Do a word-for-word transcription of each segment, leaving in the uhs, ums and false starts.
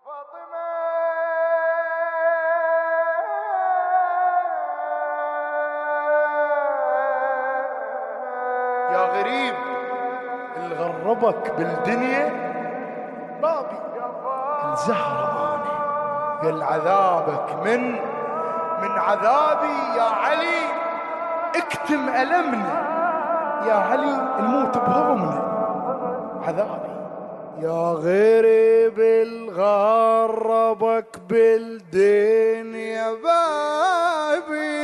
يا غريب اللي غربك بالدنيا بابي الزهرة أنا، قل عذابك من من عذابي يا علي، اكتم ألمنا يا علي، الموت بهضمنا عذابي. يا غريب اللي غربك بالدنيا بابي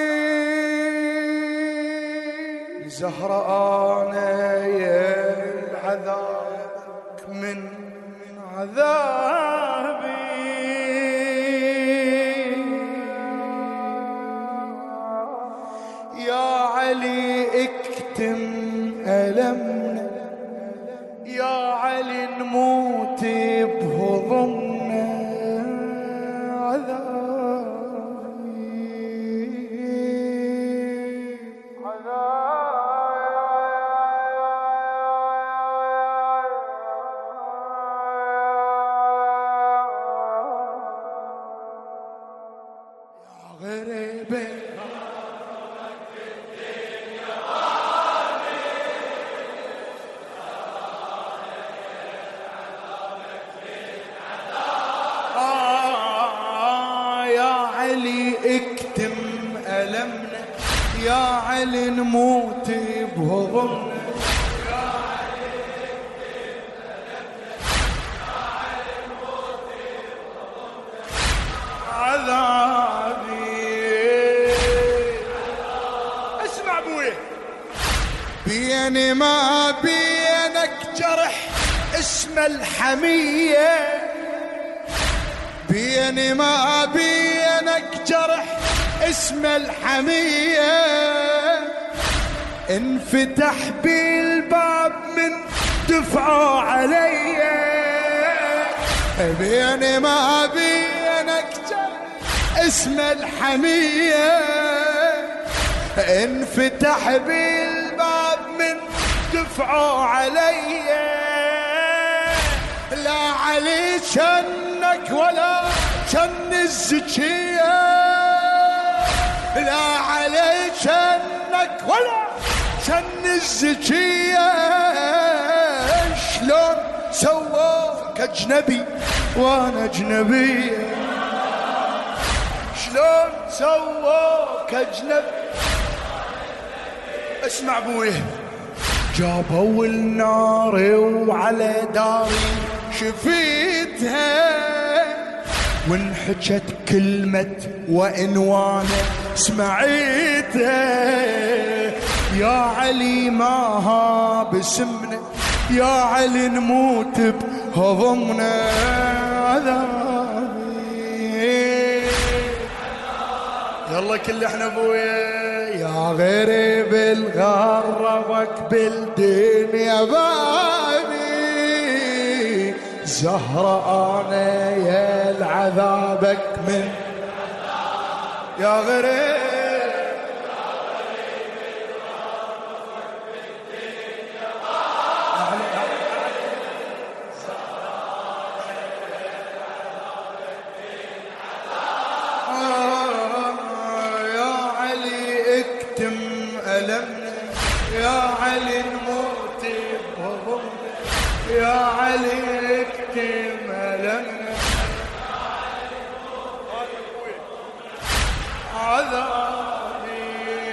زهرة أنا يا العذابك من من عذابي. يا علي اكتم ألمنا يا علي، نموت بهضمنا عذابي. يا علي نموت بهضمنا يا علي نموت بهضمنا عذابي. اسمع بوي، بيني ما بينك جرح اسمه الحمية، بيني ما بينك جرح اسمه الحمية، انفتح بالباب من دفعوا علي. بيني ما بينك جرح اسمه الحمية، انفتح بالباب من دفعوا علي. لا علي شنك ولا شن الزكية، لا علي شنك ولا شن الزكية. شلون سواك أجنبي وانا أجنبية، شلون سواك أجنبي. اسمع بويه، جابوا النار وعلى داري شفيتها، وانحكت كلمة وإن وانا سمعيتها. يا علي ماها بسمنا يا علي نموت بهضمنا عذابي. يلا كل احنا ابويا. يا غريب الغربك بالدنيا بابي زهرة أنا يا العذابك من يا غريب يا علي نموت بهضمنا يا علي اكتم ألمنا عذابي.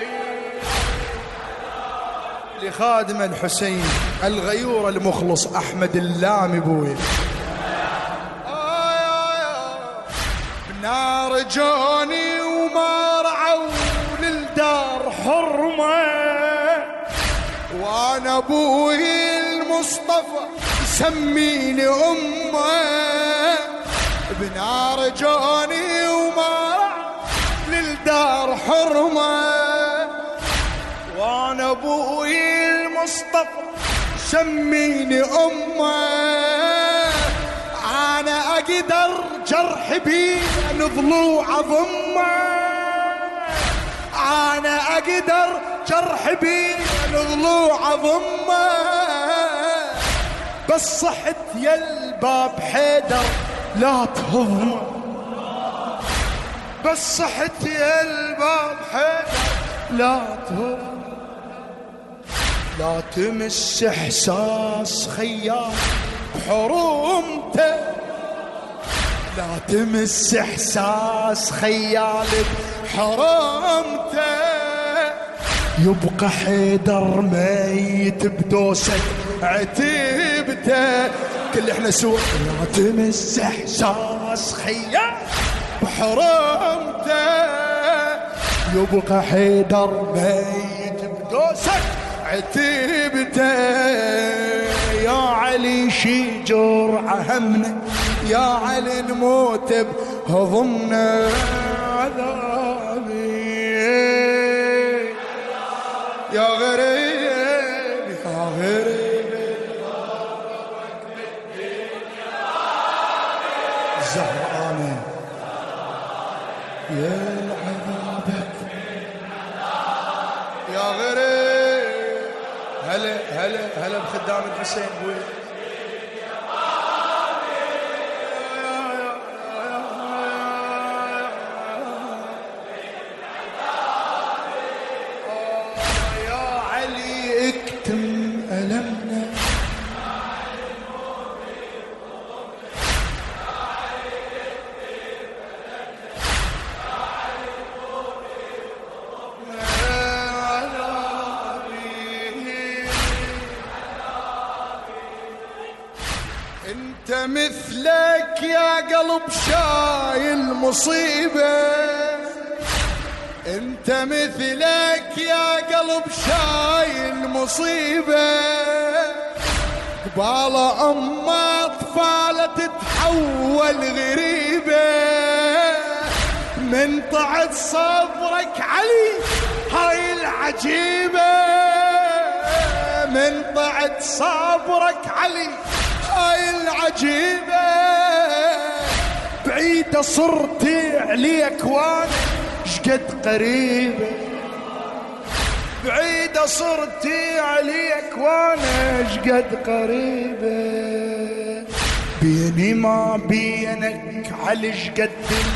لخادم الحسين الغيور المخلص أحمد اللامي بوي. بنار جوني وما رعوا للدار حرمه، وانا ابوي المصطفى يسميني امه. بنار جوني وما للدار حرمه، وانا ابوي المصطفى يسميني امه. انا اقدر جرح بين ضلوع ضمه، انا اقدر جرح بين ضلوع ضمه. بس صحت يا الباب حيدر لا تهضم بس صحت يا الباب حيدر لا تهضم لا تمس احساس خيال بحرمته لا تمس احساس خيال بحرمته يبقى حيدر ميت بدوسة عتيبته كل احنا سوا لا تمس احساس خيال بحرمته يبقى حيدر ميت بدوسة عتيبته يا علي شي جرعة همنا يا علي نموت بهضمنا عذابي يا غريب يا غريب زهرانة يا العذابك يا غريب هلا هلا هلا بخدام الحسين بوي انت مثلك يا قلب شايل مصيبة انت مثلك يا قلب شايل مصيبة قبالة أما أطفالة تتحول غريبة من طعت صبرك علي هاي العجيبة من طعت صبرك علي هاي العجيبة بعيدة صرتي عليك وانا شقد قريبة بعيدة صرتي عليك وانا شقد قريبة بيني ما بينك على شقد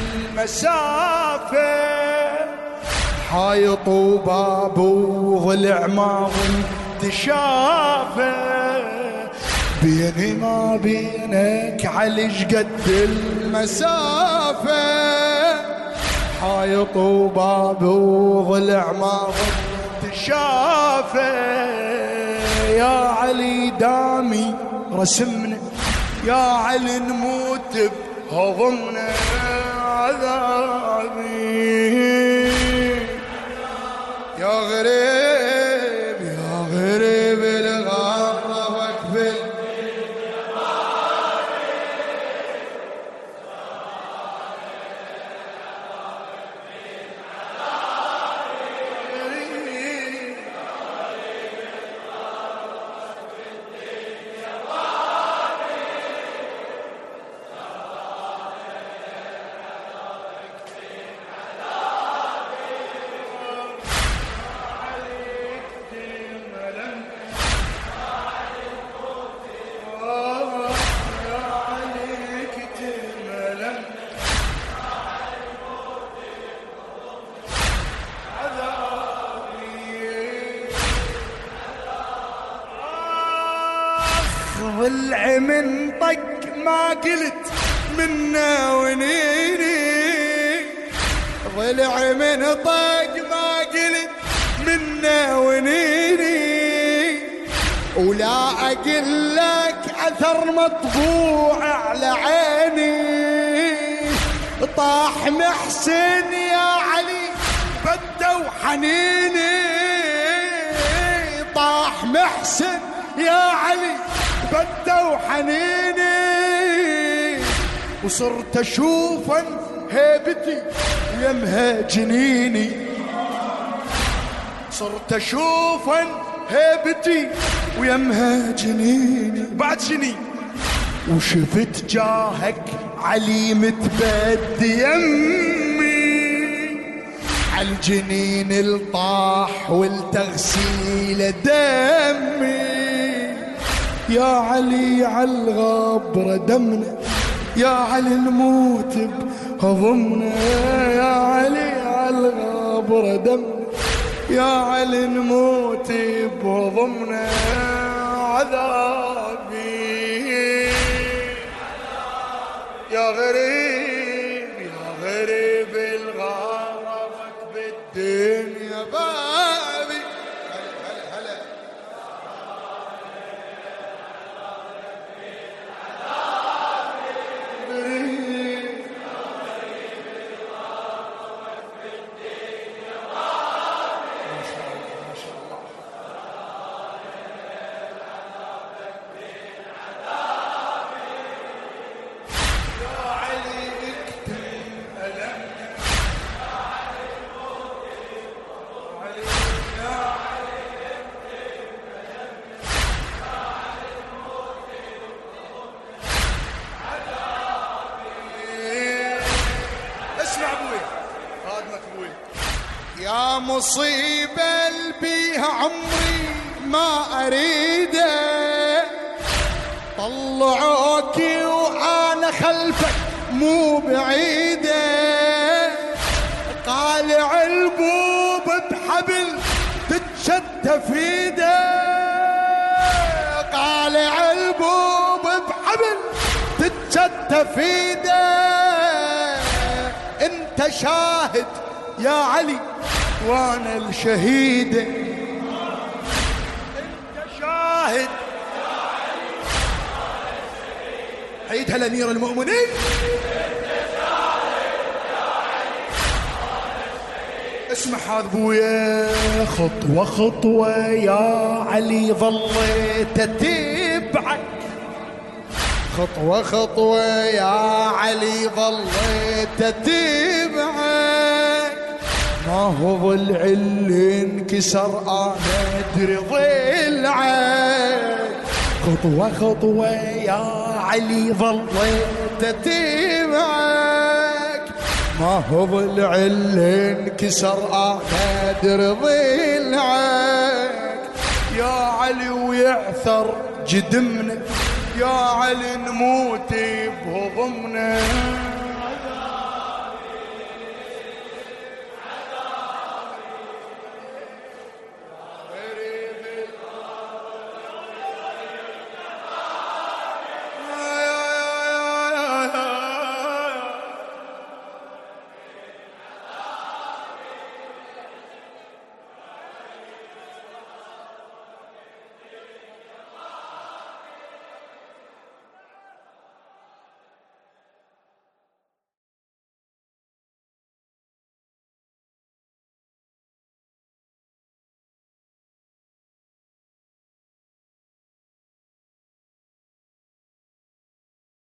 المسافة حايط وباب وضلع ما ظلت شافه بيني ما بينك على شقد المسافة حايط وباب وضلع ما ظلت شافه يا علي دامي رسمنا يا علي نموت بهضمنا عذابي يا غريب يا غريب الغربك في ضلع من طق ما قلت منا ونيني ضلع من طق ما قلت منا ونيني ولا أقول لك أثر مطبوع على عيني طاح محسن يا علي بدوا حنيني طاح محسن يا علي بدوا حنيني وصرت اشوفا هيبتي ويمها جنيني صرت اشوفا هيبتي ويمها جنيني بعد شني وشفت جاهك علي متبدي يمي عالجنين الطاح والتغسيل دمي يا علي عالغبرة دمنا يا علي نموت بهضمنا، يا علي عالغابرة دمنا، يا علي نموت بهضمنا عذابي يا غريب يا غريب الغربك بالدنيا بابي. هلا هلا يا مصيبة بيها عمري ما أريده، طلعوكي وأنا خلفك مو بعيدة، قالع البوب بحبل تتشتف ايده، قالع البوب بحبل تتشتف ايده، انت شاهد يا علي وانا الشهيدة، انت شاهد عيدها لامير المؤمنين، اسمع هذا بويا. خطوة خطوة يا علي ظليت اتبعك، خطوة خطوة يا علي ظليت اتبعك، ما هو ضلع اللي انكسر انا ادري ضلعك، خطوة خطوة يا علي ظليت اتبعك، ما هو ضلع اللي انكسر انا ادري ضلعك، يا علي ويعثر جدمنا، يا علي نموت بهضمنا.